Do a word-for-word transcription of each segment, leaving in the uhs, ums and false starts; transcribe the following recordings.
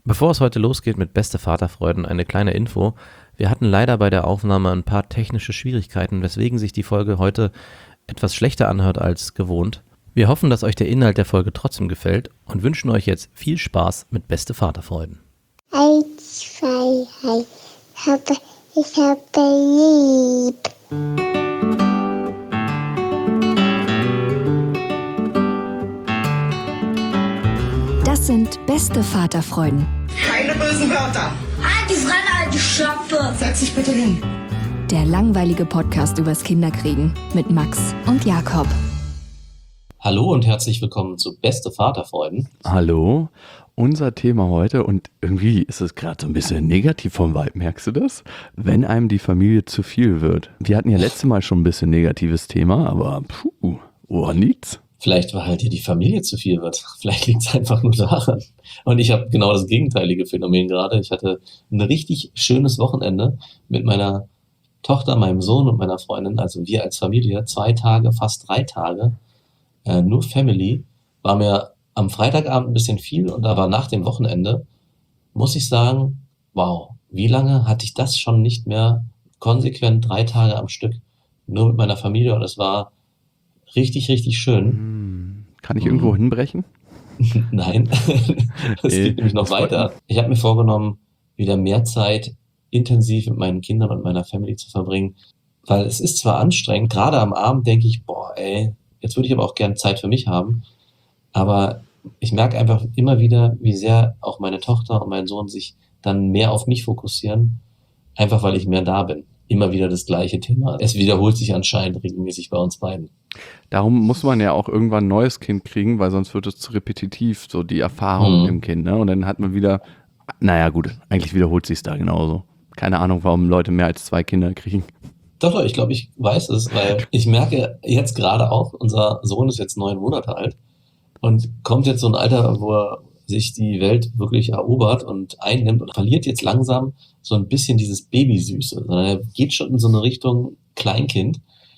Bevor es heute losgeht mit Beste Vaterfreuden, eine kleine Info. Wir hatten leider bei der Aufnahme ein paar technische Schwierigkeiten, weswegen sich die Folge heute etwas schlechter anhört als gewohnt. Wir hoffen, dass euch der Inhalt der Folge trotzdem gefällt und wünschen euch jetzt viel Spaß mit Beste Vaterfreuden. Eins, zwei, drei, ich habe, ich habe lieb. Das sind Beste Vaterfreuden. Keine bösen Wörter. Halt die Fremde, alte Schöpfe. Setz dich bitte hin. Der langweilige Podcast übers Kinderkriegen mit Max und Jakob. Hallo und herzlich willkommen zu Beste Vaterfreuden. Hallo, unser Thema heute, und irgendwie ist es gerade so ein bisschen negativ vom Vibe, merkst du das? Wenn einem die Familie zu viel wird. Wir hatten ja letztes Mal schon ein bisschen negatives Thema, aber puh, woran liegt's? Vielleicht, weil halt dir die Familie zu viel wird. Vielleicht liegt es einfach nur daran. Und ich habe genau das gegenteilige Phänomen gerade. Ich hatte ein richtig schönes Wochenende mit meiner Tochter, meinem Sohn und meiner Freundin. Also wir als Familie, zwei Tage, fast drei Tage, äh, nur Family. War mir am Freitagabend ein bisschen viel und aber nach dem Wochenende muss ich sagen, wow, wie lange hatte ich das schon nicht mehr konsequent drei Tage am Stück nur mit meiner Familie, und es war richtig, richtig schön. Kann ich irgendwo hinbrechen? Nein, es geht nämlich noch weiter. Ich habe mir vorgenommen, wieder mehr Zeit intensiv mit meinen Kindern und meiner Family zu verbringen, weil es ist zwar anstrengend, gerade am Abend denke ich, boah ey, jetzt würde ich aber auch gerne Zeit für mich haben, aber ich merke einfach immer wieder, wie sehr auch meine Tochter und mein Sohn sich dann mehr auf mich fokussieren, einfach weil ich mehr da bin. Immer wieder das gleiche Thema. Es wiederholt sich anscheinend regelmäßig bei uns beiden. Darum muss man ja auch irgendwann ein neues Kind kriegen, weil sonst wird es zu repetitiv, so die Erfahrung Mhm. im Kind. Ne? Und dann hat man wieder, naja gut, eigentlich wiederholt sich es da genauso. Keine Ahnung, warum Leute mehr als zwei Kinder kriegen. Doch, doch, ich glaube, ich weiß es, weil ich merke jetzt gerade auch, unser Sohn ist jetzt neun Monate alt und kommt jetzt so ein Alter, wo er sich die Welt wirklich erobert und einnimmt und verliert jetzt langsam so ein bisschen dieses Babysüße, sondern er geht schon in so eine Richtung Kleinkind,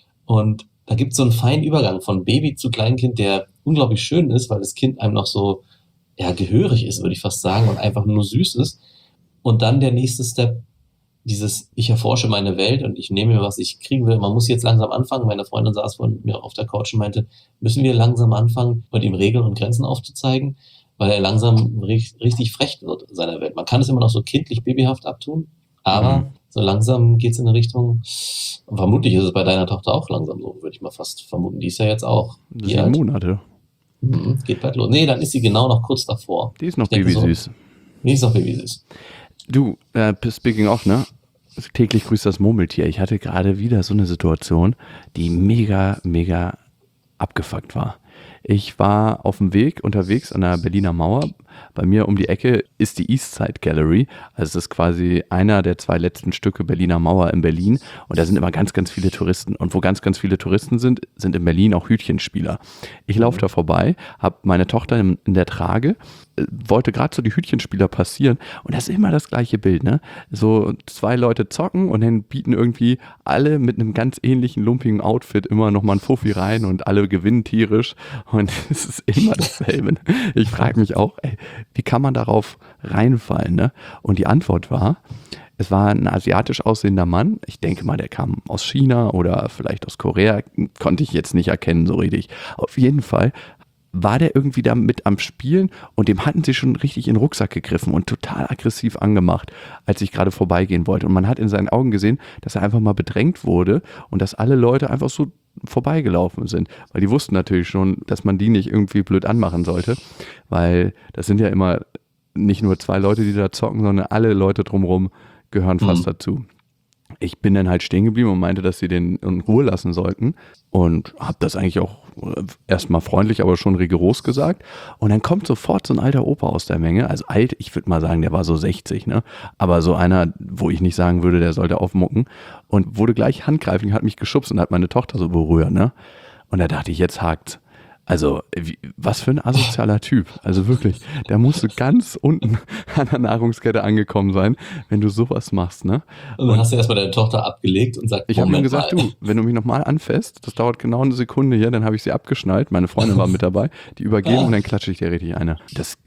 und da gibt es so einen feinen Übergang von Baby zu Kleinkind, der unglaublich schön ist, weil das Kind einem noch so ja, gehörig ist, würde ich fast sagen, und einfach nur süß ist. Und dann der nächste Step, dieses ich erforsche meine Welt und ich nehme mir, was ich kriegen will. Man muss jetzt langsam anfangen. Meine Freundin saß vor mir auf der Couch und meinte, müssen wir langsam anfangen, mit ihm Regeln und Grenzen aufzuzeigen, weil er langsam richtig frech wird in seiner Welt. Man kann es immer noch so kindlich, babyhaft abtun, aber mhm. so langsam geht es in eine Richtung, und vermutlich ist es bei deiner Tochter auch langsam so, würde ich mal fast vermuten. Die ist ja jetzt auch Sieben alt? Monate. Mhm, geht bald los. Nee, dann ist sie genau noch kurz davor. Die ist noch babysüß. So, die ist noch babysüß. Du, äh, speaking of, ne? Täglich grüßt das Murmeltier. Ich hatte gerade wieder so eine Situation, die mega, mega abgefuckt war. Ich war auf dem Weg unterwegs an der Berliner Mauer. Bei mir um die Ecke ist die Eastside Gallery. Also es ist quasi einer der zwei letzten Stücke Berliner Mauer in Berlin. Und da sind immer ganz, ganz viele Touristen. Und wo ganz, ganz viele Touristen sind, sind in Berlin auch Hütchenspieler. Ich laufe da vorbei, habe meine Tochter in, in der Trage, äh, wollte gerade so die Hütchenspieler passieren. Und das ist immer das gleiche Bild, ne? So zwei Leute zocken und dann bieten irgendwie alle mit einem ganz ähnlichen, lumpigen Outfit immer nochmal ein Fuffi rein und alle gewinnen tierisch. Und es ist immer dasselbe. Ich frage mich auch, ey, wie kann man darauf reinfallen, ne? Und die Antwort war, es war ein asiatisch aussehender Mann. Ich denke mal, der kam aus China oder vielleicht aus Korea. Konnte ich jetzt nicht erkennen so richtig. Auf jeden Fall war der irgendwie da mit am Spielen und dem hatten sie schon richtig in den Rucksack gegriffen und total aggressiv angemacht, als ich gerade vorbeigehen wollte. Und man hat in seinen Augen gesehen, dass er einfach mal bedrängt wurde und dass alle Leute einfach so vorbeigelaufen sind, weil die wussten natürlich schon, dass man die nicht irgendwie blöd anmachen sollte, weil das sind ja immer nicht nur zwei Leute, die da zocken, sondern alle Leute drumherum gehören fast mhm. dazu. Ich bin dann halt stehen geblieben und meinte, dass sie den in Ruhe lassen sollten und habe das eigentlich auch erstmal freundlich, aber schon rigoros gesagt. Und dann kommt sofort so ein alter Opa aus der Menge, also alt, ich würde mal sagen, der war so sechzig, ne? Aber so einer, wo ich nicht sagen würde, der sollte aufmucken, und wurde gleich handgreiflich, hat mich geschubst und hat meine Tochter so berührt, ne? Und da dachte ich, jetzt hakt's. Also, wie, was für ein asozialer Typ. Also wirklich, der musste ganz unten an der Nahrungskette angekommen sein, wenn du sowas machst, ne? Und dann hast du erstmal deine Tochter abgelegt und sagt, ich habe ihm gesagt, mal. du, wenn du mich nochmal anfasst, das dauert genau eine Sekunde hier, dann habe ich sie abgeschnallt, meine Freundin war mit dabei, die übergeben ah. und dann klatsche ich dir richtig eine. Das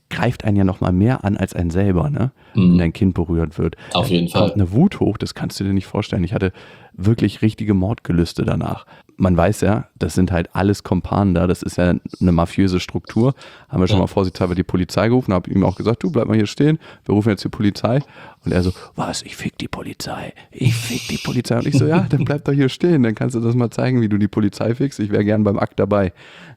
greift einen ja nochmal mehr an als einen selber, ne? Mhm. Wenn dein Kind berührt wird. Auf jeden Kommt Fall. eine Wut hoch, das kannst du dir nicht vorstellen. Ich hatte wirklich richtige Mordgelüste danach. Man weiß ja, das sind halt alles Kumpanen da, das ist ja eine mafiöse Struktur. Haben wir schon Ja. mal vorsichtshalber die Polizei gerufen, habe ihm auch gesagt, du bleib mal hier stehen, wir rufen jetzt die Polizei. Und er so, was, ich fick die Polizei, ich fick die Polizei. Und ich so, ja, dann bleib doch hier stehen, dann kannst du das mal zeigen, wie du die Polizei fickst, ich wäre gern beim Akt dabei.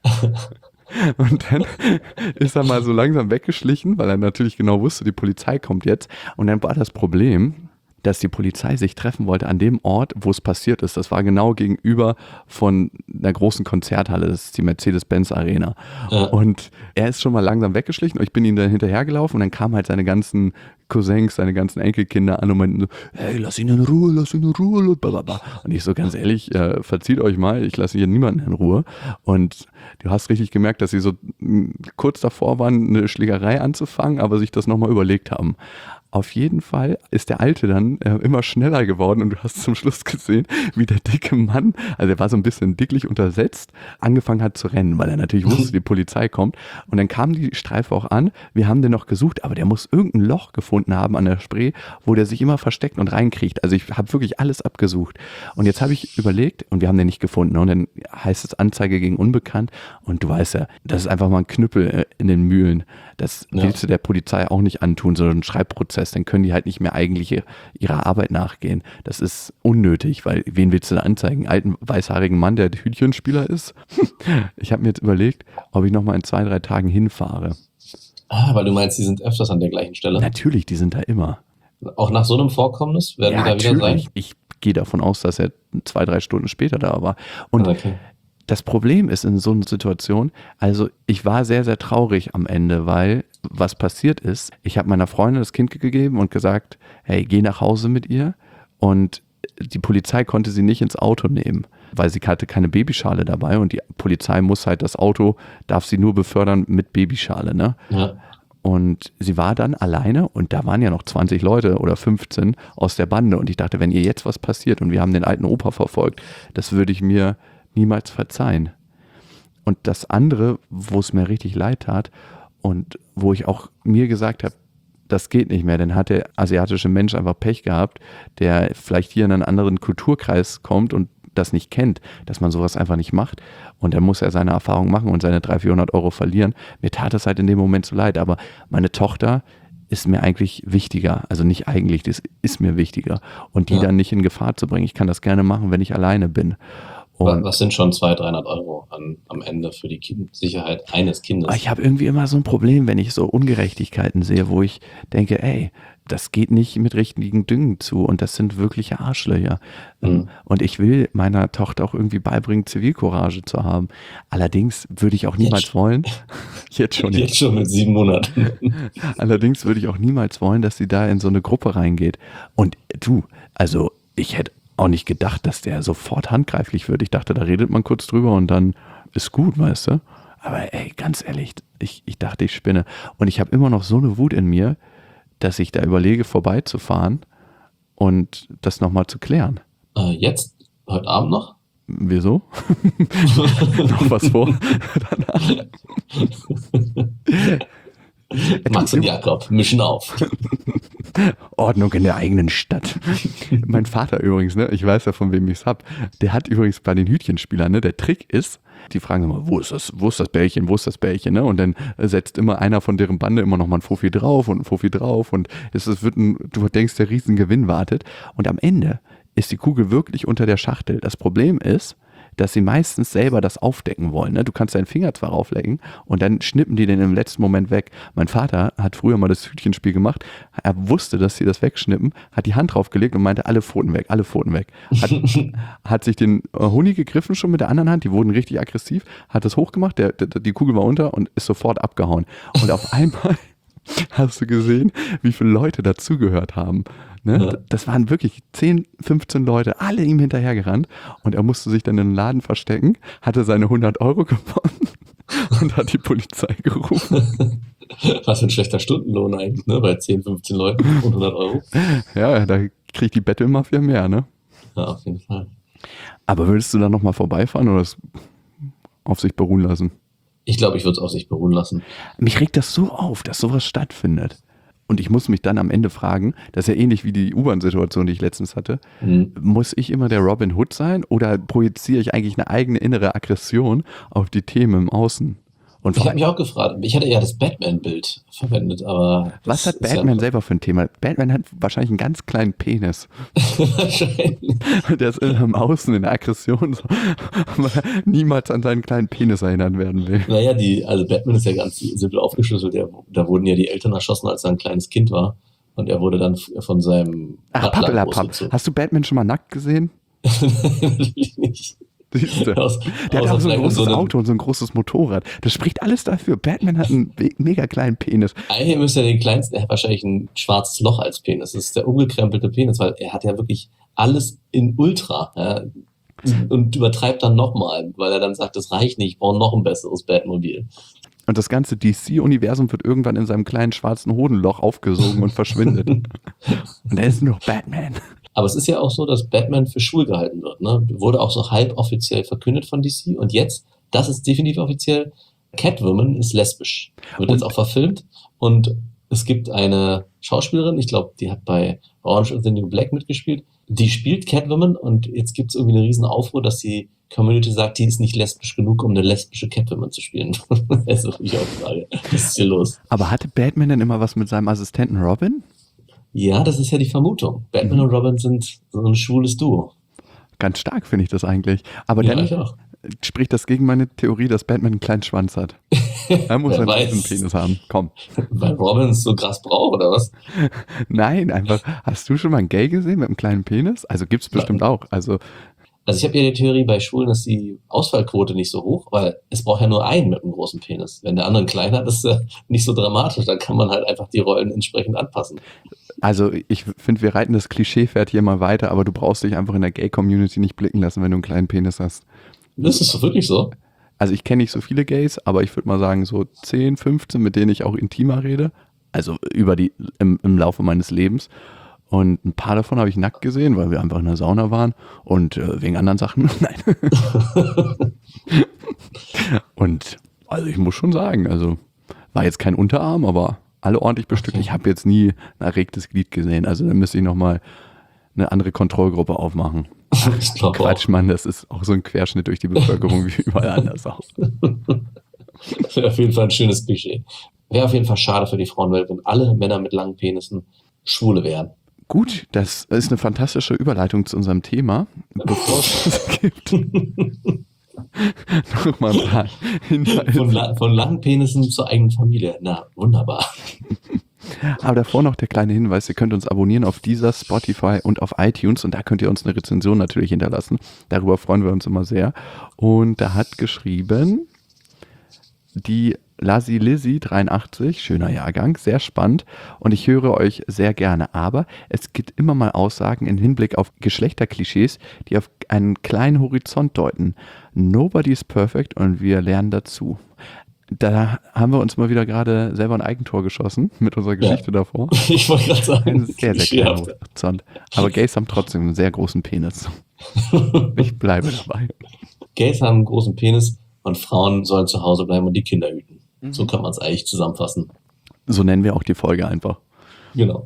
Und dann ist er mal so langsam weggeschlichen, weil er natürlich genau wusste, die Polizei kommt jetzt. Und dann war das Problem, dass die Polizei sich treffen wollte an dem Ort, wo es passiert ist. Das war genau gegenüber von einer großen Konzerthalle, das ist die Mercedes-Benz Arena. Ja. Und er ist schon mal langsam weggeschlichen und ich bin ihm dann hinterhergelaufen und dann kamen halt seine ganzen Cousins, seine ganzen Enkelkinder an und meinten so, hey, lass ihn in Ruhe, lass ihn in Ruhe. Blablabla. Und ich so, ganz ehrlich, äh, verzieht euch mal, ich lasse hier niemanden in Ruhe. Und du hast richtig gemerkt, dass sie so mh, kurz davor waren, eine Schlägerei anzufangen, aber sich das nochmal überlegt haben. Auf jeden Fall ist der Alte dann äh, immer schneller geworden und du hast zum Schluss gesehen, wie der dicke Mann, also er war so ein bisschen dicklich untersetzt, angefangen hat zu rennen, weil er natürlich wusste, die Polizei kommt. Und dann kam die Streife auch an, wir haben den noch gesucht, aber der muss irgendein Loch gefunden haben an der Spree, wo der sich immer versteckt und reinkriegt. Also ich habe wirklich alles abgesucht. Und jetzt habe ich überlegt und wir haben den nicht gefunden. Und dann heißt es Anzeige gegen Unbekannt und du weißt ja, das ist einfach mal ein Knüppel äh, in den Mühlen. Das Ja. willst du der Polizei auch nicht antun, sondern ein Schreibprozess. Dann können die halt nicht mehr eigentlich ihrer Arbeit nachgehen. Das ist unnötig, weil wen willst du da anzeigen? Einen alten, weißhaarigen Mann, der Hütchenspieler ist? Ich habe mir jetzt überlegt, ob ich nochmal in zwei, drei Tagen hinfahre. Ah, weil du meinst, die sind öfters an der gleichen Stelle. Natürlich, die sind da immer. Auch nach so einem Vorkommnis werden Ja, die da wieder sein? natürlich. Ich gehe davon aus, dass er zwei, drei Stunden später da war. Und Okay. das Problem ist in so einer Situation, also ich war sehr, sehr traurig am Ende, weil was passiert ist, ich habe meiner Freundin das Kind gegeben und gesagt, hey, geh nach Hause mit ihr und die Polizei konnte sie nicht ins Auto nehmen, weil sie hatte keine Babyschale dabei und die Polizei muss halt das Auto, darf sie nur befördern mit Babyschale, ne? Ja. Und sie war dann alleine und da waren ja noch zwanzig Leute oder fünfzehn aus der Bande und ich dachte, wenn ihr jetzt was passiert und wir haben den alten Opa verfolgt, das würde ich mir niemals verzeihen. Und das andere, wo es mir richtig leid tat und wo ich auch mir gesagt habe, das geht nicht mehr, dann hat der asiatische Mensch einfach Pech gehabt, der vielleicht hier in einen anderen Kulturkreis kommt und das nicht kennt, dass man sowas einfach nicht macht und dann muss er seine Erfahrung machen und seine dreihundert, vierhundert Euro verlieren. Mir tat es halt in dem Moment so leid, aber meine Tochter ist mir eigentlich wichtiger, also nicht eigentlich, das ist mir wichtiger und die Ja. dann nicht in Gefahr zu bringen. Ich kann das gerne machen, wenn ich alleine bin. Wa- Und Was sind schon zweihundert, dreihundert Euro an, am Ende für die kind Sicherheit eines Kindes? ich habe irgendwie immer so ein Problem, wenn ich so Ungerechtigkeiten sehe, wo ich denke, ey, das geht nicht mit richtigen Dingen zu und das sind wirkliche Arschlöcher. Mhm. Und ich will meiner Tochter auch irgendwie beibringen, Zivilcourage zu haben. Allerdings würde ich auch niemals Jetzt- wollen, jetzt schon, Jetzt schon mit sieben Monaten. allerdings würde ich auch niemals wollen, dass sie da in so eine Gruppe reingeht. Und du, also ich hätte auch nicht gedacht, dass der sofort handgreiflich wird. Ich dachte, da redet man kurz drüber und dann ist gut, weißt du? Aber ey, ganz ehrlich, ich, ich dachte, ich spinne. Und ich habe immer noch so eine Wut in mir, dass ich da überlege, vorbeizufahren und das nochmal zu klären. Äh, jetzt? Heute Abend noch? Wieso? Noch was vor? Danach. Max und Jakob mischen auf. Ordnung in der eigenen Stadt. Mein Vater übrigens, ne, ich weiß ja, von wem ich es hab, der hat übrigens bei den Hütchenspielern, ne, der Trick ist, die fragen immer, wo ist das, wo ist das Bällchen, wo ist das Bällchen, ne? Und dann setzt immer einer von deren Bande immer nochmal ein Fofi drauf und ein Fofi drauf und es, es wird ein, du denkst, der Riesengewinn wartet und am Ende ist die Kugel wirklich unter der Schachtel. Das Problem ist, dass sie meistens selber das aufdecken wollen. Ne? Du kannst deinen Finger zwar rauflegen und dann schnippen die den im letzten Moment weg. Mein Vater hat früher mal das Hütchenspiel gemacht. Er wusste, dass sie das wegschnippen, hat die Hand draufgelegt und meinte, alle Pfoten weg, alle Pfoten weg. Hat, hat sich den äh, Huni gegriffen schon mit der anderen Hand, die wurden richtig aggressiv, hat das hochgemacht, der, der, die Kugel war unter und ist sofort abgehauen. Und auf einmal hast du gesehen, wie viele Leute dazugehört haben. Ne? Ja. Das waren wirklich zehn, fünfzehn Leute, alle ihm hinterhergerannt und er musste sich dann in den Laden verstecken, hatte seine hundert Euro gewonnen und hat die Polizei gerufen. Was für ein schlechter Stundenlohn eigentlich, ne? Bei zehn, fünfzehn Leuten und hundert Euro. Ja, da kriegt die Battle-Mafia mehr, ne? Ja, auf jeden Fall. Aber würdest du da nochmal vorbeifahren oder es auf sich beruhen lassen? Ich glaube, ich würde es auf sich beruhen lassen. Mich regt das so auf, dass sowas stattfindet. Und ich muss mich dann am Ende fragen, das ist ja ähnlich wie die U-Bahn-Situation, die ich letztens hatte, mhm. muss ich immer der Robin Hood sein oder projiziere ich eigentlich eine eigene innere Aggression auf die Themen im Außen? Und ich habe mich auch gefragt, ich hatte ja das Batman-Bild verwendet, aber... Was hat Batman ja selber für ein Thema? Batman hat wahrscheinlich einen ganz kleinen Penis. Wahrscheinlich. Der ist im Außen in der Aggression, so, weil er niemals an seinen kleinen Penis erinnern werden will. Naja, die, also Batman ist ja ganz simpel aufgeschlüsselt. Der, da wurden ja die Eltern erschossen, als er ein kleines Kind war. Und er wurde dann von seinem... Ach, Pappelapapp. Hast du Batman schon mal nackt gesehen? Natürlich nicht. Siehst du? Aus, der hat auch so ein großes so Auto und so ein großes Motorrad. Das spricht alles dafür. Batman hat einen mega kleinen Penis. Eigentlich müsste er den kleinsten, er hat wahrscheinlich ein schwarzes Loch als Penis. Das ist der umgekrempelte Penis, weil er hat ja wirklich alles in Ultra. Ja, und übertreibt dann nochmal, weil er dann sagt, das reicht nicht, ich brauche noch ein besseres Batmobil. Und das ganze D C-Universum wird irgendwann in seinem kleinen schwarzen Hodenloch aufgesogen und verschwindet. Und er ist nur noch Batman. Aber es ist ja auch so, dass Batman für schwul gehalten wird. Ne? Wurde auch so halb offiziell verkündet von D C. Und jetzt, das ist definitiv offiziell, Catwoman ist lesbisch. Wird und jetzt auch verfilmt. Und es gibt eine Schauspielerin, ich glaube, die hat bei Orange is the New Black mitgespielt. Die spielt Catwoman und jetzt gibt es irgendwie eine riesen Aufruhr, dass die Community sagt, die ist nicht lesbisch genug, um eine lesbische Catwoman zu spielen. Das ist wirklich auch die Frage. Was ist hier los? Aber hatte Batman denn immer was mit seinem Assistenten Robin? Ja, das ist ja die Vermutung. Batman mhm. und Robin sind so ein schwules Duo. Ganz stark finde ich das eigentlich. Aber ja, dann spricht das gegen meine Theorie, dass Batman einen kleinen Schwanz hat. Er muss einen großen Penis haben. Komm. Weil Robin es so krass braucht, oder was? Nein, einfach. Hast du schon mal einen Gay gesehen mit einem kleinen Penis? Also gibt's bestimmt auch. Also Also ich habe ja die Theorie bei Schwulen, dass die Ausfallquote nicht so hoch, weil es braucht ja nur einen mit einem großen Penis. Wenn der andere einen kleinen hat, ist das nicht so dramatisch. Dann kann man halt einfach die Rollen entsprechend anpassen. Also ich finde, wir reiten das Klischeepferd hier mal weiter, aber du brauchst dich einfach in der Gay-Community nicht blicken lassen, wenn du einen kleinen Penis hast. Das ist wirklich so? Also ich kenne nicht so viele Gays, aber ich würde mal sagen so zehn, fünfzehn, mit denen ich auch intimer rede. Also über die im, im Laufe meines Lebens. Und ein paar davon habe ich nackt gesehen, weil wir einfach in der Sauna waren und äh, wegen anderen Sachen. Nein. Und also ich muss schon sagen, also war jetzt kein Unterarm, aber alle ordentlich bestückt. Ich habe jetzt nie ein erregtes Glied gesehen. Also da müsste ich nochmal eine andere Kontrollgruppe aufmachen. Ich glaube Quatsch, auch. Mann, das ist auch so ein Querschnitt durch die Bevölkerung wie überall anders auch. Das wäre auf jeden Fall ein schönes Klischee. Wäre auf jeden Fall schade für die Frauenwelt, wenn alle Männer mit langen Penissen Schwule wären. Gut, das ist eine fantastische Überleitung zu unserem Thema. Bevor es das gibt, noch mal ein paar Hinweise. Von, La- von langen Penissen zur eigenen Familie. Na, wunderbar. Aber davor noch der kleine Hinweis, ihr könnt uns abonnieren auf Deezer, Spotify und auf iTunes und da könnt ihr uns eine Rezension natürlich hinterlassen. Darüber freuen wir uns immer sehr. Und da hat geschrieben die Lassi Lizzy dreiundachtzig, schöner Jahrgang, sehr spannend und ich höre euch sehr gerne, aber es gibt immer mal Aussagen im Hinblick auf Geschlechterklischees, die auf einen kleinen Horizont deuten. Nobody is perfect und wir lernen dazu. Da haben wir uns mal wieder gerade selber ein Eigentor geschossen mit unserer Geschichte ja. davor. Ich wollte gerade sagen. Ein sehr, sehr kleiner Horizont. Aber Gays haben trotzdem einen sehr großen Penis. Ich bleibe dabei. Gays haben einen großen Penis und Frauen sollen zu Hause bleiben und die Kinder hüten. Mhm. So kann man es eigentlich zusammenfassen. So nennen wir auch die Folge einfach. Genau.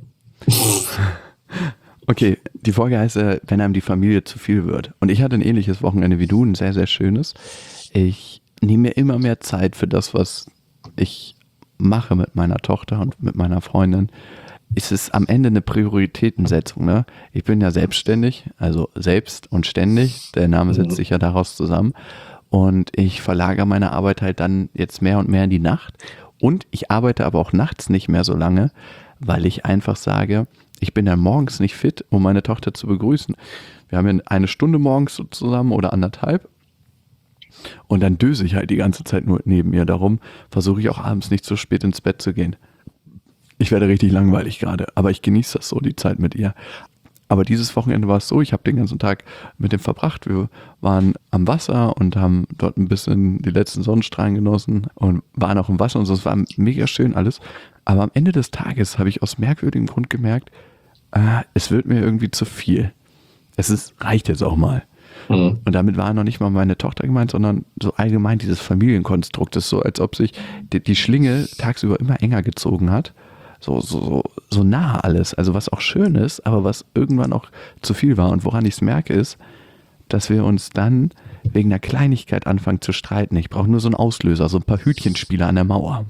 Okay, die Folge heißt, äh, wenn einem die Familie zu viel wird. Und ich hatte ein ähnliches Wochenende wie du, ein sehr, sehr schönes. Ich nehme mir immer mehr Zeit für das, was ich mache mit meiner Tochter und mit meiner Freundin. Es ist am Ende eine Prioritätensetzung. Ne? Ich bin ja selbstständig, also selbst und ständig. Der Name setzt mhm. sich ja daraus zusammen. Und ich verlagere meine Arbeit halt dann jetzt mehr und mehr in die Nacht. Und ich arbeite aber auch nachts nicht mehr so lange, weil ich einfach sage, ich bin dann morgens nicht fit, um meine Tochter zu begrüßen. Wir haben ja eine Stunde morgens so zusammen oder anderthalb. Und dann döse ich halt die ganze Zeit nur neben ihr. Darum versuche ich auch abends nicht so spät ins Bett zu gehen. Ich werde richtig langweilig gerade, aber ich genieße das so, die Zeit mit ihr. Aber dieses Wochenende war es so, ich habe den ganzen Tag mit dem verbracht. Wir waren am Wasser und haben dort ein bisschen die letzten Sonnenstrahlen genossen und waren auch im Wasser und so. Es war mega schön alles. Aber am Ende des Tages habe ich aus merkwürdigem Grund gemerkt, äh, es wird mir irgendwie zu viel. Es ist, reicht jetzt auch mal. Mhm. Und damit war noch nicht mal meine Tochter gemeint, sondern so allgemein dieses Familienkonstrukt. Das ist so, als ob sich die, die Schlinge tagsüber immer enger gezogen hat. So, so, so, so nah alles. Also was auch schön ist, aber was irgendwann auch zu viel war. Und woran ich es merke, ist, dass wir uns dann wegen einer Kleinigkeit anfangen zu streiten. Ich brauche nur so einen Auslöser, so ein paar Hütchenspieler an der Mauer.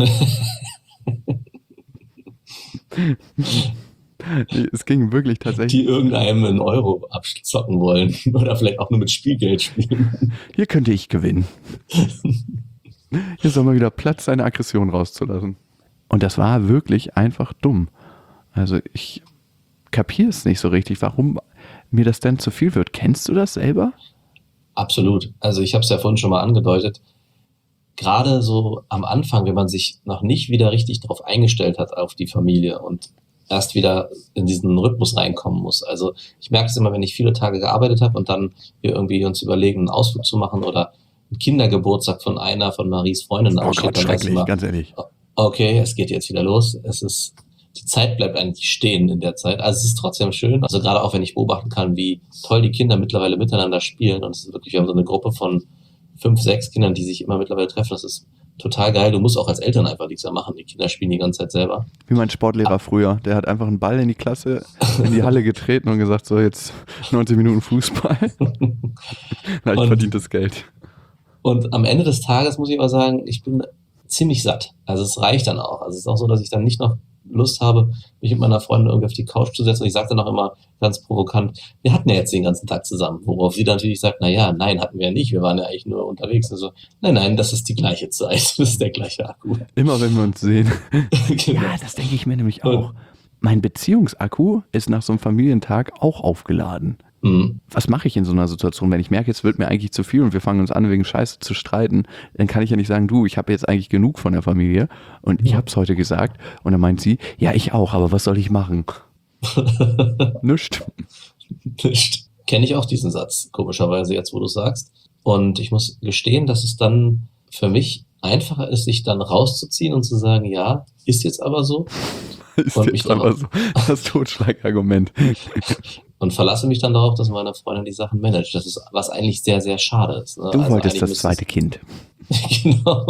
Es ging wirklich tatsächlich. Die irgendeinem einen Euro abzocken wollen oder vielleicht auch nur mit Spielgeld spielen. Hier könnte ich gewinnen. Hier soll mal wieder Platz, seine Aggression rauszulassen. Und das war wirklich einfach dumm. Also ich kapiere es nicht so richtig, warum mir das denn zu viel wird. Kennst du das selber? Absolut. Also ich habe es ja vorhin schon mal angedeutet. Gerade so am Anfang, wenn man sich noch nicht wieder richtig darauf eingestellt hat, auf die Familie und erst wieder in diesen Rhythmus reinkommen muss. Also ich merke es immer, wenn ich viele Tage gearbeitet habe und dann wir irgendwie uns überlegen, einen Ausflug zu machen oder einen Kindergeburtstag von einer von Maries Freundinnen Oh aussteht, Gott, dann weiß ich schrecklich, immer, ganz ehrlich. okay, es geht jetzt wieder los. Es ist, die Zeit bleibt eigentlich stehen in der Zeit. Also es ist trotzdem schön. Also gerade auch, wenn ich beobachten kann, wie toll die Kinder mittlerweile miteinander spielen. Und es ist wirklich, wir haben so eine Gruppe von fünf, sechs Kindern, die sich immer mittlerweile treffen. Das ist total geil. Du musst auch als Eltern einfach nichts mehr machen. Die Kinder spielen die ganze Zeit selber. Wie mein Sportlehrer ah. früher. Der hat einfach einen Ball in die Klasse, in die Halle getreten und gesagt, so jetzt neunzig Minuten Fußball. Na, ich verdient das Geld. Und am Ende des Tages muss ich aber sagen, ich bin ziemlich satt. Also es reicht dann auch. Also es ist auch so, dass ich dann nicht noch Lust habe, mich mit meiner Freundin irgendwie auf die Couch zu setzen. Und ich sage dann auch immer ganz provokant, wir hatten ja jetzt den ganzen Tag zusammen. Worauf sie dann natürlich sagt, naja, nein, hatten wir ja nicht. Wir waren ja eigentlich nur unterwegs. Also nein, nein, das ist die gleiche Zeit. Das ist der gleiche Akku. Immer wenn wir uns sehen. Genau. Ja, das denke ich mir nämlich auch. Mein Beziehungsakku ist nach so einem Familientag auch aufgeladen. Mhm. Was mache ich in so einer Situation, wenn ich merke, jetzt wird mir eigentlich zu viel und wir fangen uns an, wegen Scheiße zu streiten, dann kann ich ja nicht sagen, du, ich habe jetzt eigentlich genug von der Familie und ich habe es heute gesagt und dann meint sie, ja, ich auch, aber was soll ich machen? Nischt. Nischt. Kenne ich auch diesen Satz, komischerweise jetzt, wo du sagst. Und ich muss gestehen, dass es dann für mich einfacher ist, sich dann rauszuziehen und zu sagen, ja, ist jetzt aber so. Ist und jetzt aber so das Totschlagargument. Und verlasse mich dann darauf, dass meine Freundin die Sachen managt. Das ist, was eigentlich sehr, sehr schade ist. Ne? Du also wolltest das zweite Kind. Genau,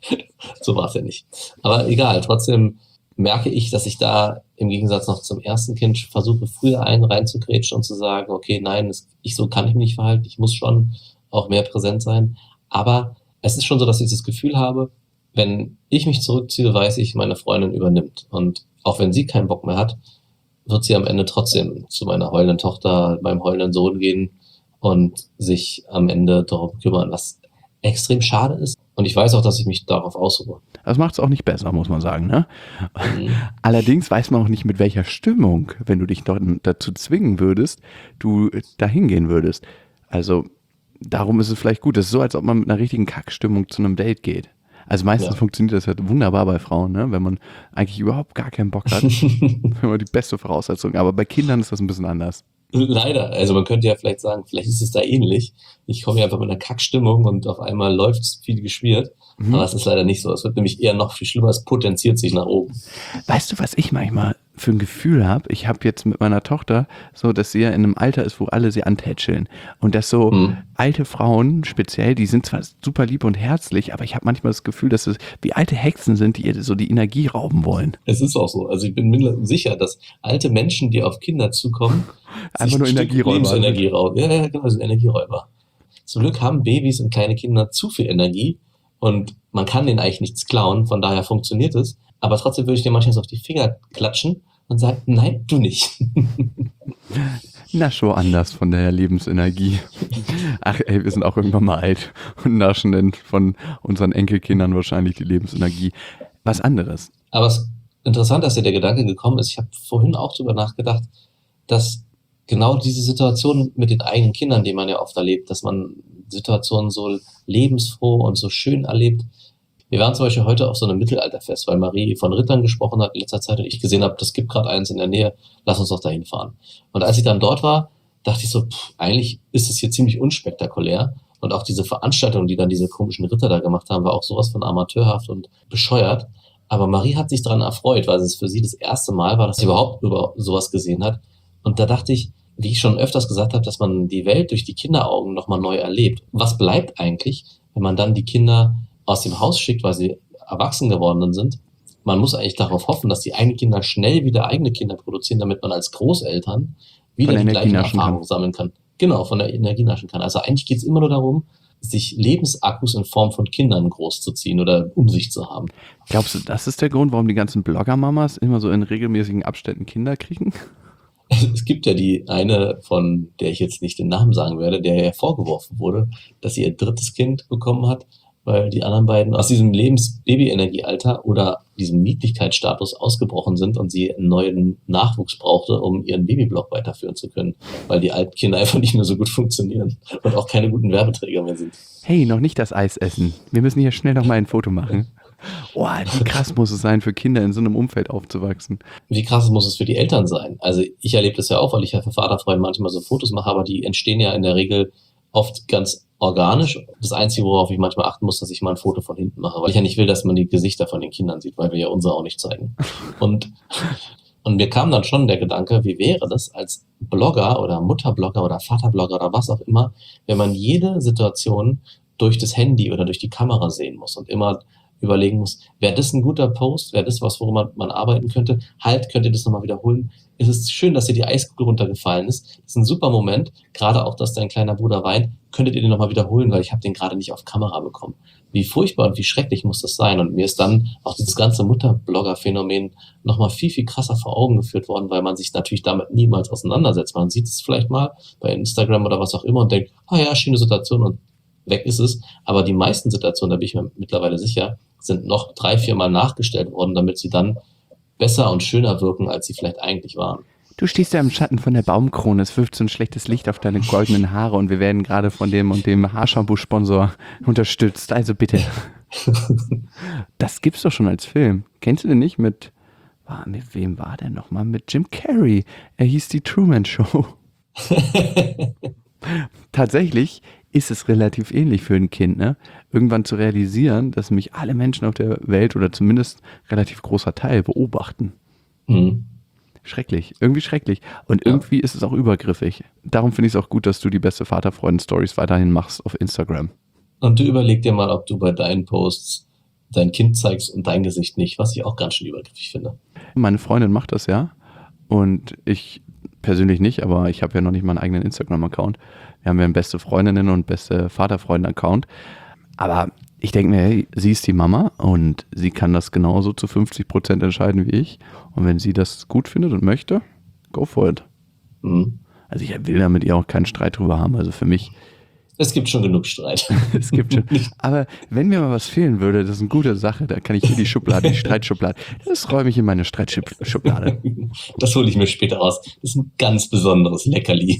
so war es ja nicht. Aber egal, trotzdem merke ich, dass ich da im Gegensatz noch zum ersten Kind versuche, früher einen reinzugrätschen und zu sagen, okay, nein, das, ich, so kann ich mich nicht verhalten, ich muss schon auch mehr präsent sein. Aber es ist schon so, dass ich das Gefühl habe, wenn ich mich zurückziehe, weiß ich, meine Freundin übernimmt. Und auch wenn sie keinen Bock mehr hat, wird sie am Ende trotzdem zu meiner heulenden Tochter, meinem heulenden Sohn gehen und sich am Ende darum kümmern, was extrem schade ist. Und ich weiß auch, dass ich mich darauf ausruhe. Das macht es auch nicht besser, muss man sagen, ne? Mhm. Allerdings weiß man auch nicht, mit welcher Stimmung, wenn du dich dort dazu zwingen würdest, du dahin gehen würdest. Also darum ist es vielleicht gut. Das ist so, als ob man mit einer richtigen Kackstimmung zu einem Date geht. Also meistens ja. funktioniert das halt wunderbar bei Frauen, ne? Wenn man eigentlich überhaupt gar keinen Bock hat. Wenn man die beste Voraussetzung. Aber bei Kindern ist das ein bisschen anders. Leider. Also man könnte ja vielleicht sagen, vielleicht ist es da ähnlich. Ich komme ja einfach mit einer Kackstimmung und auf einmal läuft es viel geschmiert. Mhm. Aber es ist leider nicht so. Es wird nämlich eher noch viel schlimmer. Es potenziert sich nach oben. Weißt du, was ich manchmal für ein Gefühl habe? Ich habe jetzt mit meiner Tochter so, dass sie ja in einem Alter ist, wo alle sie antätscheln. Und dass so mhm. alte Frauen speziell, die sind zwar super lieb und herzlich, aber ich habe manchmal das Gefühl, dass es wie alte Hexen sind, die ihr so die Energie rauben wollen. Es ist auch so. Also ich bin mir sicher, dass alte Menschen, die auf Kinder zukommen, einfach nur Energieräuber. Energie rauben. Ja, ja, genau, sind Energieräuber. Zum Glück haben Babys und kleine Kinder zu viel Energie und man kann denen eigentlich nichts klauen, von daher funktioniert es. Aber trotzdem würde ich dir manchmal auf die Finger klatschen und sagen, nein, du nicht. Na, schon anders von der Lebensenergie. Ach ey, wir sind auch irgendwann mal alt und naschen dann von unseren Enkelkindern wahrscheinlich die Lebensenergie. Was anderes. Aber es ist interessant, dass dir der Gedanke gekommen ist. Ich habe vorhin auch drüber nachgedacht, dass genau diese Situation mit den eigenen Kindern, die man ja oft erlebt, dass man Situationen so lebensfroh und so schön erlebt. Wir waren zum Beispiel heute auf so einem Mittelalterfest, weil Marie von Rittern gesprochen hat in letzter Zeit und ich gesehen habe, das gibt gerade eins in der Nähe, lass uns doch dahin fahren. Und als ich dann dort war, dachte ich so, pff, eigentlich ist es hier ziemlich unspektakulär. Und auch diese Veranstaltung, die dann diese komischen Ritter da gemacht haben, war auch sowas von amateurhaft und bescheuert. Aber Marie hat sich daran erfreut, weil es für sie das erste Mal war, dass sie überhaupt über sowas gesehen hat. Und da dachte ich, wie ich schon öfters gesagt habe, dass man die Welt durch die Kinderaugen nochmal neu erlebt. Was bleibt eigentlich, wenn man dann die Kinder aus dem Haus schickt, weil sie erwachsen geworden sind? Man muss eigentlich darauf hoffen, dass die eigenen Kinder schnell wieder eigene Kinder produzieren, damit man als Großeltern wieder die gleichen Erfahrungen sammeln kann. Genau, von der Energie naschen kann. Also eigentlich geht es immer nur darum, sich Lebensakkus in Form von Kindern großzuziehen oder um sich zu haben. Glaubst du, das ist der Grund, warum die ganzen Blogger-Mamas immer so in regelmäßigen Abständen Kinder kriegen? Es gibt ja die eine, von der ich jetzt nicht den Namen sagen werde, der ja vorgeworfen wurde, dass sie ihr drittes Kind bekommen hat, weil die anderen beiden aus diesem Lebens-Baby-Energiealter oder diesem Niedlichkeitsstatus ausgebrochen sind und sie einen neuen Nachwuchs brauchte, um ihren Babyblog weiterführen zu können, weil die alten Kinder einfach nicht mehr so gut funktionieren und auch keine guten Werbeträger mehr sind. Hey, noch nicht das Eis essen. Wir müssen hier schnell noch mal ein Foto machen. Oh, wie krass muss es sein, für Kinder in so einem Umfeld aufzuwachsen. Wie krass muss es für die Eltern sein? Also ich erlebe das ja auch, weil ich ja für Vaterfreunde manchmal so Fotos mache, aber die entstehen ja in der Regel oft ganz organisch. Das Einzige, worauf ich manchmal achten muss, dass ich mal ein Foto von hinten mache, weil ich ja nicht will, dass man die Gesichter von den Kindern sieht, weil wir ja unsere auch nicht zeigen. Und, und mir kam dann schon der Gedanke, wie wäre das als Blogger oder Mutterblogger oder Vaterblogger oder was auch immer, wenn man jede Situation durch das Handy oder durch die Kamera sehen muss und immer überlegen muss, wäre das ein guter Post, wäre das was, worum man, man arbeiten könnte, halt, könnt ihr das nochmal wiederholen. Es ist schön, dass dir die Eiskugel runtergefallen ist. Das ist ein super Moment, gerade auch, dass dein kleiner Bruder weint, könntet ihr den nochmal wiederholen, weil ich habe den gerade nicht auf Kamera bekommen. Wie furchtbar und wie schrecklich muss das sein? Und mir ist dann auch dieses ganze Mutterblogger-Phänomen nochmal viel, viel krasser vor Augen geführt worden, weil man sich natürlich damit niemals auseinandersetzt. Man sieht es vielleicht mal bei Instagram oder was auch immer und denkt, ah ja, schöne Situation und weg ist es. Aber die meisten Situationen, da bin ich mir mittlerweile sicher, sind noch drei, vier Mal nachgestellt worden, damit sie dann besser und schöner wirken, als sie vielleicht eigentlich waren. Du stehst ja im Schatten von der Baumkrone, es wirft so ein schlechtes Licht auf deine goldenen Haare und wir werden gerade von dem und dem Haarshampoo-Sponsor unterstützt, also bitte. Das gibt's doch schon als Film. Kennst du den nicht mit, war, mit wem war der nochmal? Mit Jim Carrey. Er hieß die Truman Show. Tatsächlich ist es relativ ähnlich für ein Kind, ne? Irgendwann zu realisieren, dass mich alle Menschen auf der Welt oder zumindest relativ großer Teil beobachten. Mhm. Schrecklich, irgendwie schrecklich. Und irgendwie ja. ist es auch übergriffig. Darum finde ich es auch gut, dass du die beste Vaterfreuden-Stories weiterhin machst auf Instagram. Und du überleg dir mal, ob du bei deinen Posts dein Kind zeigst und dein Gesicht nicht, was ich auch ganz schön übergriffig finde. Meine Freundin macht das ja und ich persönlich nicht, aber ich habe ja noch nicht mal einen eigenen Instagram-Account. Wir haben ja einen beste Freundinnen und beste Vaterfreunde-Account. Aber ich denke mir, hey, sie ist die Mama und sie kann das genauso zu fünfzig Prozent entscheiden wie ich. Und wenn sie das gut findet und möchte, go for it. Mhm. Also ich will da mit ihr auch keinen Streit drüber haben. Also für mich. Es gibt schon genug Streit. Es gibt schon. Aber wenn mir mal was fehlen würde, das ist eine gute Sache, da kann ich hier die Schublade, die Streitschublade, das räume ich in meine Streitschublade. Das hole ich mir später raus. Das ist ein ganz besonderes Leckerli.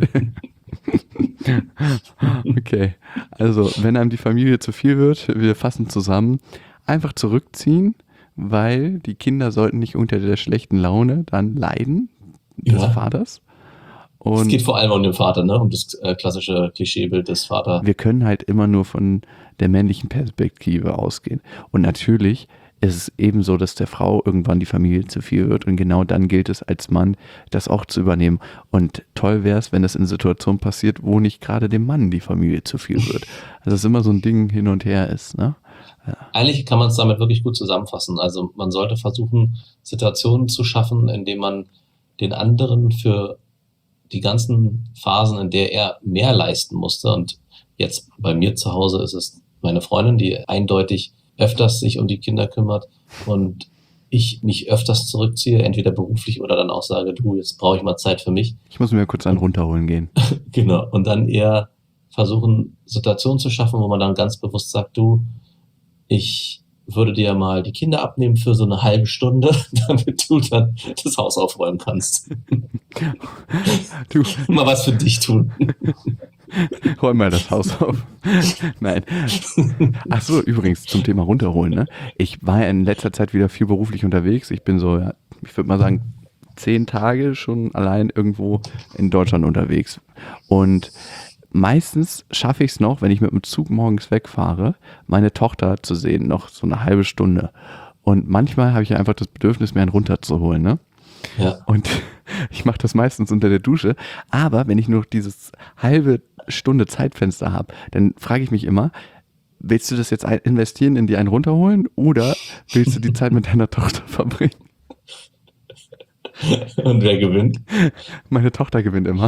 Okay, also wenn einem die Familie zu viel wird, wir fassen zusammen, einfach zurückziehen, weil die Kinder sollten nicht unter der schlechten Laune dann leiden des Ja. Vaters. Es Und geht vor allem um den Vater, ne? Um das äh, klassische Klischeebild des Vaters. wir können halt immer nur von der männlichen Perspektive ausgehen. Und natürlich ist es eben so, dass der Frau irgendwann die Familie zu viel wird und genau dann gilt es als Mann, das auch zu übernehmen. Und toll wäre es, wenn es in Situationen passiert, wo nicht gerade dem Mann die Familie zu viel wird. Also es immer so ein Ding hin und her ist, ne? Eigentlich kann man es damit wirklich gut zusammenfassen. Also man sollte versuchen, Situationen zu schaffen, in denen man den anderen für die ganzen Phasen, in der er mehr leisten musste, und jetzt bei mir zu Hause ist es meine Freundin, die eindeutig öfters sich um die Kinder kümmert und ich mich öfters zurückziehe, entweder beruflich oder dann auch sage, du, jetzt brauche ich mal Zeit für mich. Ich muss mir kurz einen runterholen gehen. Genau. Und dann eher versuchen, Situationen zu schaffen, wo man dann ganz bewusst sagt, du, ich würde dir mal die Kinder abnehmen für so eine halbe Stunde, damit du dann das Haus aufräumen kannst. Du, Mal was für dich tun. räum mal das Haus auf. Nein. Ach so, übrigens zum Thema runterholen, ne? Ich war ja in letzter Zeit wieder viel beruflich unterwegs. Ich bin so, ja, ich würde mal sagen, zehn Tage schon allein irgendwo in Deutschland unterwegs. Und meistens schaffe ich es noch, wenn ich mit dem Zug morgens wegfahre, meine Tochter zu sehen, noch so eine halbe Stunde. Und manchmal habe ich einfach das Bedürfnis, mir einen runterzuholen, ne? Ja. Und ich Ich mache das meistens unter der Dusche. Aber wenn ich nur dieses halbe Stunde Zeitfenster habe, dann frage ich mich immer, willst du das jetzt investieren, in die einen runterholen oder willst du die Zeit mit deiner Tochter verbringen? Und wer gewinnt? Meine Tochter gewinnt immer.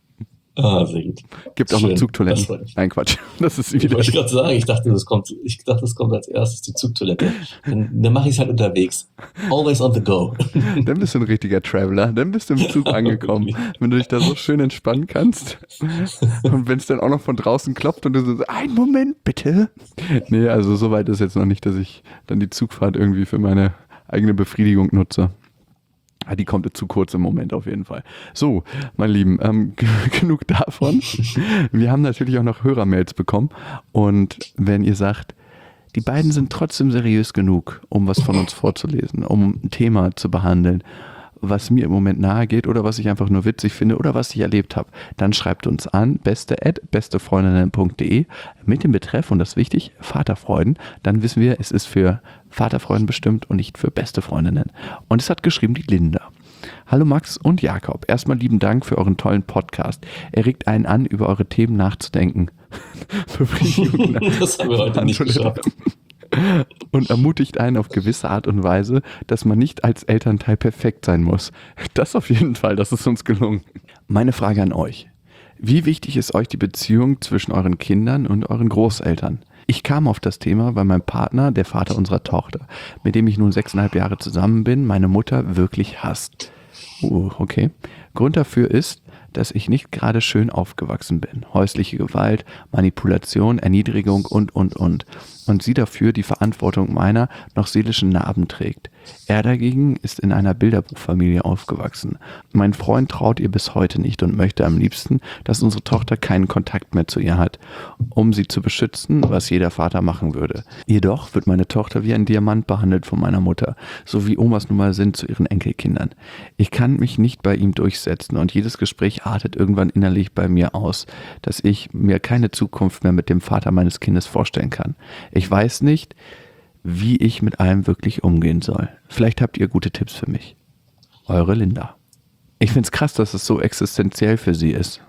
Ah, sehr gut. Gibt auch Schön. noch Zugtoiletten. Das freut mich. Nein, Quatsch. Das ist Ich wieder. wollte gerade sagen, ich dachte, das kommt, ich dachte, das kommt als erstes, die Zugtoilette. Dann, dann mache ich es halt unterwegs. Always on the go. Dann bist du ein richtiger Traveler. Dann bist du im Zug angekommen. Wenn du dich da so schön entspannen kannst. Und wenn es dann auch noch von draußen klopft und du so, einen Moment bitte. Nee, also so weit ist jetzt noch nicht, dass ich dann die Zugfahrt irgendwie für meine eigene Befriedigung nutze. Die kommt zu kurz im Moment auf jeden Fall. So, meine Lieben, ähm, g- genug davon. Wir haben natürlich auch noch Hörermails bekommen. Und wenn ihr sagt, die beiden sind trotzdem seriös genug, um was von uns vorzulesen, um ein Thema zu behandeln, was mir im Moment nahe geht oder was ich einfach nur witzig finde oder was ich erlebt habe, dann schreibt uns an beste at bestefreundinnen punkt de mit dem Betreff, und das ist wichtig, Vaterfreuden. Dann wissen wir, es ist für Vaterfreuden bestimmt und nicht für beste Freundinnen. Und es hat geschrieben die Linda. Hallo Max und Jakob. Erstmal lieben Dank für euren tollen Podcast. Er regt einen an, über eure Themen nachzudenken. Befriedigung nach- Das haben wir heute nicht geschafft. Und ermutigt einen auf gewisse Art und Weise, dass man nicht als Elternteil perfekt sein muss. Das auf jeden Fall, das ist uns gelungen. Meine Frage an euch. Wie wichtig ist euch die Beziehung zwischen euren Kindern und euren Großeltern? Ich kam auf das Thema, weil mein Partner, der Vater unserer Tochter, mit dem ich nun sechseinhalb Jahre zusammen bin, meine Mutter wirklich hasst. Uh, okay. Grund dafür ist, dass ich nicht gerade schön aufgewachsen bin. Häusliche Gewalt, Manipulation, Erniedrigung und, und, und. Und sie dafür die Verantwortung meiner noch seelischen Narben trägt. Er dagegen ist in einer Bilderbuchfamilie aufgewachsen. Mein Freund traut ihr bis heute nicht und möchte am liebsten, dass unsere Tochter keinen Kontakt mehr zu ihr hat, um sie zu beschützen, was jeder Vater machen würde. Jedoch wird meine Tochter wie ein Diamant behandelt von meiner Mutter, so wie Omas nun mal sind zu ihren Enkelkindern. Ich kann mich nicht bei ihm durchsetzen und jedes Gespräch artet irgendwann innerlich bei mir aus, dass ich mir keine Zukunft mehr mit dem Vater meines Kindes vorstellen kann. Ich weiß nicht, wie ich mit allem wirklich umgehen soll. Vielleicht habt ihr gute Tipps für mich. Eure Linda. Ich finde es krass, dass es so existenziell für sie ist.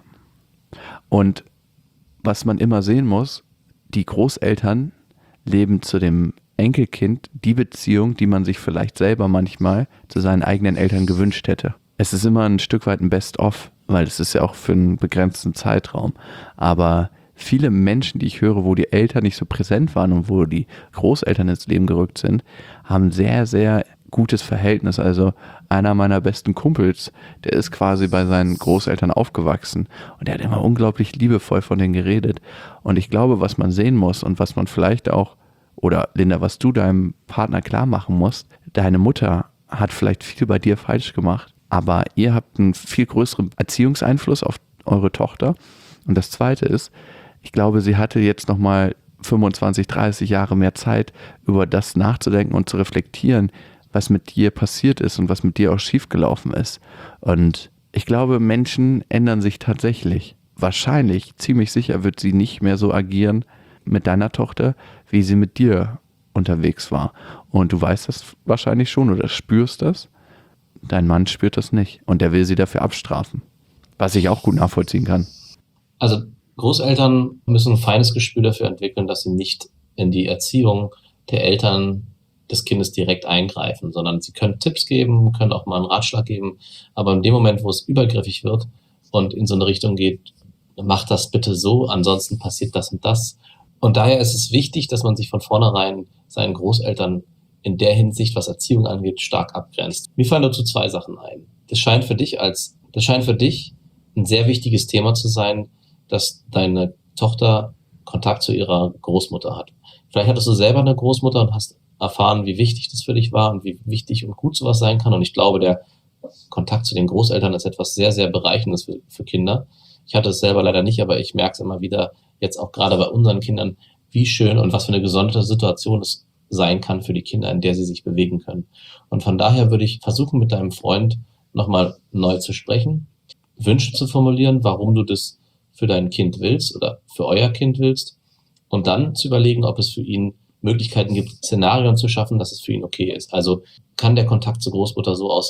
Und was man immer sehen muss, die Großeltern leben zu dem Enkelkind die Beziehung, die man sich vielleicht selber manchmal zu seinen eigenen Eltern gewünscht hätte. Es ist immer ein Stück weit ein Best-of, weil es ist ja auch für einen begrenzten Zeitraum. Aber viele Menschen, die ich höre, wo die Eltern nicht so präsent waren und wo die Großeltern ins Leben gerückt sind, haben sehr, sehr gutes Verhältnis. Also einer meiner besten Kumpels, der ist quasi bei seinen Großeltern aufgewachsen und der hat immer unglaublich liebevoll von denen geredet. Und ich glaube, was man sehen muss und was man vielleicht auch, oder Linda, was du deinem Partner klar machen musst, deine Mutter hat vielleicht viel bei dir falsch gemacht, aber ihr habt einen viel größeren Erziehungseinfluss auf eure Tochter. Und das Zweite ist, ich glaube, sie hatte jetzt nochmal fünfundzwanzig, dreißig Jahre mehr Zeit, über das nachzudenken und zu reflektieren, was mit dir passiert ist und was mit dir auch schiefgelaufen ist. Und ich glaube, Menschen ändern sich tatsächlich. Wahrscheinlich, ziemlich sicher wird sie nicht mehr so agieren mit deiner Tochter, wie sie mit dir unterwegs war. Und du weißt das wahrscheinlich schon oder spürst das. Dein Mann spürt das nicht und der will sie dafür abstrafen. Was ich auch gut nachvollziehen kann. Also Großeltern müssen ein feines Gespür dafür entwickeln, dass sie nicht in die Erziehung der Eltern des Kindes direkt eingreifen, sondern sie können Tipps geben, können auch mal einen Ratschlag geben, aber in dem Moment, wo es übergriffig wird und in so eine Richtung geht, mach das bitte so, ansonsten passiert das und das. Und daher ist es wichtig, dass man sich von vornherein seinen Großeltern in der Hinsicht, was Erziehung angeht, stark abgrenzt. Mir fallen dazu zwei Sachen ein. Das scheint für dich als, das scheint für dich ein sehr wichtiges Thema zu sein, dass deine Tochter Kontakt zu ihrer Großmutter hat. Vielleicht hattest du selber eine Großmutter und hast erfahren, wie wichtig das für dich war und wie wichtig und gut sowas sein kann. Und ich glaube, der Kontakt zu den Großeltern ist etwas sehr, sehr Bereicherndes für, für Kinder. Ich hatte es selber leider nicht, aber ich merke es immer wieder, jetzt auch gerade bei unseren Kindern, wie schön und was für eine gesonderte Situation es sein kann für die Kinder, in der sie sich bewegen können. Und von daher würde ich versuchen, mit deinem Freund nochmal neu zu sprechen, Wünsche zu formulieren, warum du das für dein Kind willst oder für euer Kind willst und dann zu überlegen, ob es für ihn Möglichkeiten gibt, Szenarien zu schaffen, dass es für ihn okay ist. Also kann der Kontakt zur Großmutter so aussehen,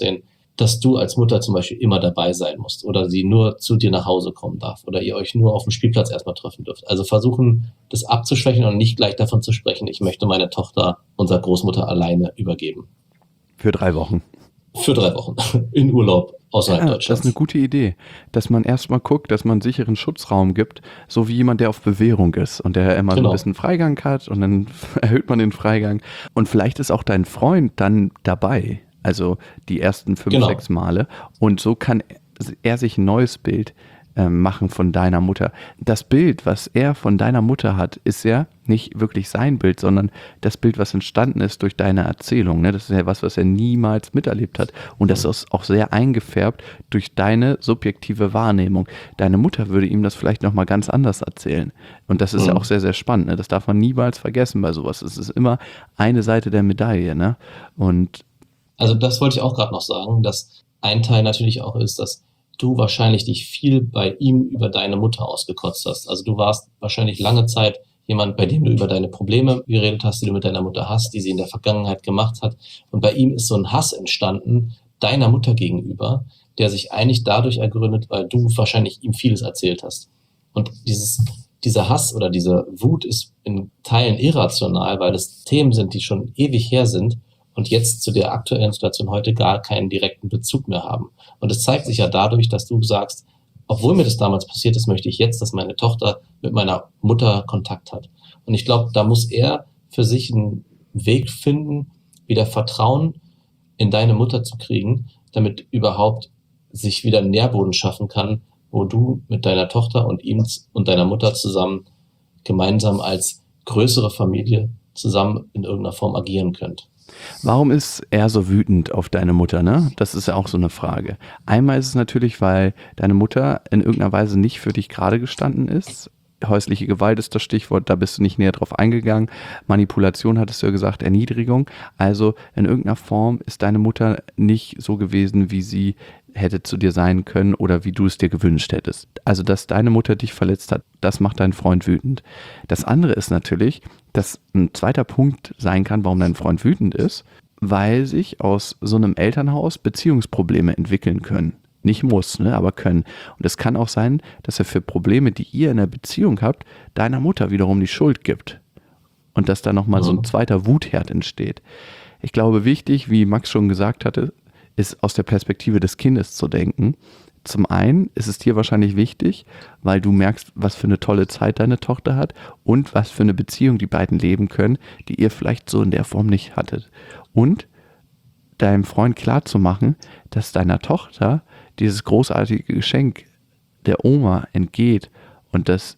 dass du als Mutter zum Beispiel immer dabei sein musst oder sie nur zu dir nach Hause kommen darf oder ihr euch nur auf dem Spielplatz erstmal treffen dürft. Also versuchen, das abzuschwächen und nicht gleich davon zu sprechen, ich möchte meine Tochter unserer Großmutter alleine übergeben. Für drei Wochen. Für drei Wochen in Urlaub außerhalb Ja, Deutschlands. das ist eine gute Idee, dass man erstmal guckt, dass man einen sicheren Schutzraum gibt, so wie jemand, der auf Bewährung ist und der immer Genau. so ein bisschen Freigang hat und dann erhöht man den Freigang. Und vielleicht ist auch dein Freund dann dabei, also die ersten fünf, Genau. sechs Male. Und so kann er sich ein neues Bild äh, machen von deiner Mutter. Das Bild, was er von deiner Mutter hat, ist ja nicht wirklich sein Bild, sondern das Bild, was entstanden ist durch deine Erzählung. Ne? Das ist ja was, was er niemals miterlebt hat. Und das ist auch sehr eingefärbt durch deine subjektive Wahrnehmung. Deine Mutter würde ihm das vielleicht nochmal ganz anders erzählen. Und das ist Mhm. ja auch sehr, sehr spannend. Ne? Das darf man niemals vergessen bei sowas. Es ist immer eine Seite der Medaille. Ne? Und Also das wollte ich auch gerade noch sagen, dass ein Teil natürlich auch ist, dass du wahrscheinlich dich viel bei ihm über deine Mutter ausgekotzt hast. Also du warst wahrscheinlich lange Zeit jemand, bei dem du über deine Probleme geredet hast, die du mit deiner Mutter hast, die sie in der Vergangenheit gemacht hat. Und bei ihm ist so ein Hass entstanden, deiner Mutter gegenüber, der sich eigentlich dadurch ergründet, weil du wahrscheinlich ihm vieles erzählt hast. Und dieses, dieser Hass oder diese Wut ist in Teilen irrational, weil es Themen sind, die schon ewig her sind und jetzt zu der aktuellen Situation heute gar keinen direkten Bezug mehr haben. Und es zeigt sich ja dadurch, dass du sagst, obwohl mir das damals passiert ist, möchte ich jetzt, dass meine Tochter mit meiner Mutter Kontakt hat. Und ich glaube, da muss er für sich einen Weg finden, wieder Vertrauen in deine Mutter zu kriegen, damit überhaupt sich wieder einen Nährboden schaffen kann, wo du mit deiner Tochter und ihm und deiner Mutter zusammen gemeinsam als größere Familie zusammen in irgendeiner Form agieren könnt. warum ist er so wütend auf deine Mutter, ne? Das ist ja auch so eine Frage. Einmal ist es natürlich, weil deine Mutter in irgendeiner Weise nicht für dich gerade gestanden ist. Häusliche Gewalt ist das Stichwort, da bist du nicht näher drauf eingegangen. Manipulation hattest du ja gesagt, Erniedrigung. Also in irgendeiner Form ist deine Mutter nicht so gewesen, wie sie hätte zu dir sein können oder wie du es dir gewünscht hättest. Also, dass deine Mutter dich verletzt hat, das macht deinen Freund wütend. Das andere ist natürlich, dass ein zweiter Punkt sein kann, warum dein Freund wütend ist, weil sich aus so einem Elternhaus Beziehungsprobleme entwickeln können. Nicht muss, ne, aber können. Und es kann auch sein, dass er für Probleme, die ihr in der Beziehung habt, deiner Mutter wiederum die Schuld gibt. Und dass da nochmal so ein zweiter Wutherd entsteht. Ich glaube, wichtig, wie Max schon gesagt hatte, ist aus der Perspektive des Kindes zu denken. Zum einen ist es dir wahrscheinlich wichtig, weil du merkst, was für eine tolle Zeit deine Tochter hat und was für eine Beziehung die beiden leben können, die ihr vielleicht so in der Form nicht hattet. Und deinem Freund klarzumachen, dass deiner Tochter dieses großartige Geschenk der Oma entgeht und dass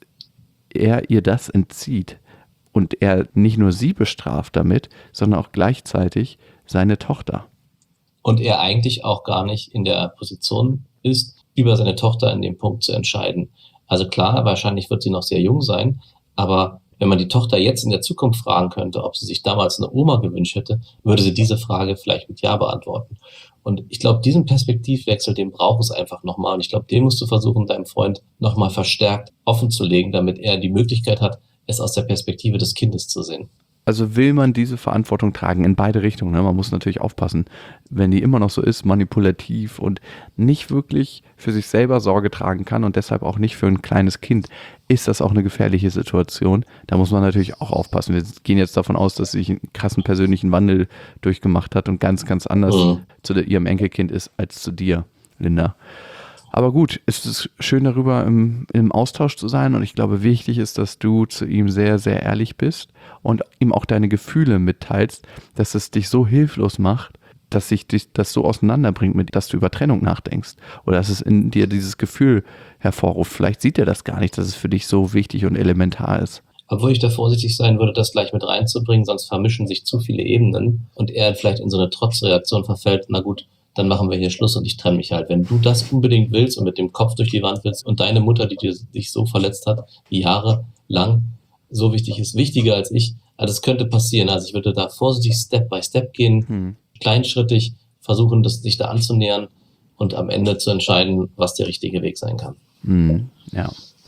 er ihr das entzieht und er nicht nur sie bestraft damit, sondern auch gleichzeitig seine Tochter. Und er eigentlich auch gar nicht in der Position ist, über seine Tochter in dem Punkt zu entscheiden. Also klar, wahrscheinlich wird sie noch sehr jung sein, aber wenn man die Tochter jetzt in der Zukunft fragen könnte, ob sie sich damals eine Oma gewünscht hätte, würde sie diese Frage vielleicht mit Ja beantworten. Und ich glaube, diesen Perspektivwechsel, den braucht es einfach nochmal. Und ich glaube, den musst du versuchen, deinem Freund nochmal verstärkt offen zu legen, damit er die Möglichkeit hat, es aus der Perspektive des Kindes zu sehen. Also will man diese Verantwortung tragen in beide Richtungen. Ne? Man muss natürlich aufpassen, wenn die immer noch so ist, manipulativ und nicht wirklich für sich selber Sorge tragen kann und deshalb auch nicht für ein kleines Kind, ist das auch eine gefährliche Situation. Da muss man natürlich auch aufpassen. Wir gehen jetzt davon aus, dass sie einen krassen persönlichen Wandel durchgemacht hat und ganz, ganz anders Mhm. zu der, ihrem Enkelkind ist als zu dir, Linda. Aber gut, es ist schön darüber im, im Austausch zu sein und ich glaube, wichtig ist, dass du zu ihm sehr, sehr ehrlich bist und ihm auch deine Gefühle mitteilst, dass es dich so hilflos macht, dass sich dich das so auseinanderbringt, mit, dass du über Trennung nachdenkst oder dass es in dir dieses Gefühl hervorruft. Vielleicht sieht er das gar nicht, dass es für dich so wichtig und elementar ist. Obwohl ich da vorsichtig sein würde, das gleich mit reinzubringen, sonst vermischen sich zu viele Ebenen und er vielleicht in so eine Trotzreaktion verfällt. Na gut, dann machen wir hier Schluss und ich trenne mich halt. Wenn du das unbedingt willst und mit dem Kopf durch die Wand willst und deine Mutter, die dir, dich so verletzt hat, jahrelang so wichtig ist, wichtiger als ich, also das könnte passieren. Also ich würde da vorsichtig Step by Step gehen, Hm. kleinschrittig versuchen, das, sich da anzunähern und am Ende zu entscheiden, was der richtige Weg sein kann. Hm, ja.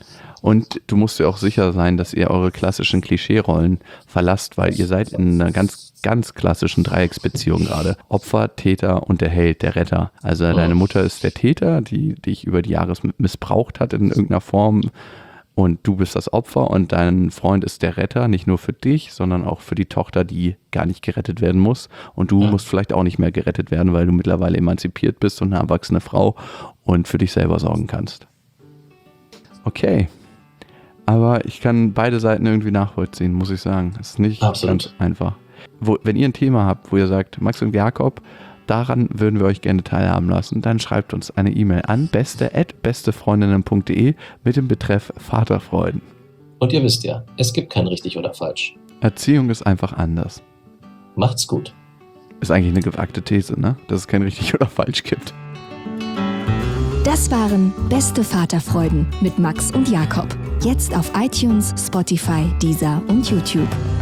Und du musst dir auch sicher sein, dass ihr eure klassischen Klischee-Rollen verlasst, weil ihr seid in einer ganz, ganz klassischen Dreiecksbeziehung gerade. Opfer, Täter und der Held, der Retter. Also deine Mutter ist der Täter, die dich über die Jahre missbraucht hat in irgendeiner Form. Und du bist das Opfer und dein Freund ist der Retter, nicht nur für dich, sondern auch für die Tochter, die gar nicht gerettet werden muss. Und du ja. musst vielleicht auch nicht mehr gerettet werden, weil du mittlerweile emanzipiert bist und eine erwachsene Frau und für dich selber sorgen kannst. Okay. Aber ich kann beide Seiten irgendwie nachvollziehen, muss ich sagen. Es ist nicht Absolut. ganz einfach. Wo, wenn ihr ein Thema habt, wo ihr sagt, Max und Jakob, daran würden wir euch gerne teilhaben lassen, dann schreibt uns eine E-Mail an beste at bestefreundinnen punkt de mit dem Betreff Vaterfreuden. Und ihr wisst ja, es gibt kein richtig oder falsch. Erziehung ist einfach anders. Macht's gut. Ist eigentlich eine gewagte These, ne? Dass es kein richtig oder falsch gibt. Das waren Beste Vaterfreuden mit Max und Jakob. Jetzt auf iTunes, Spotify, Deezer und YouTube.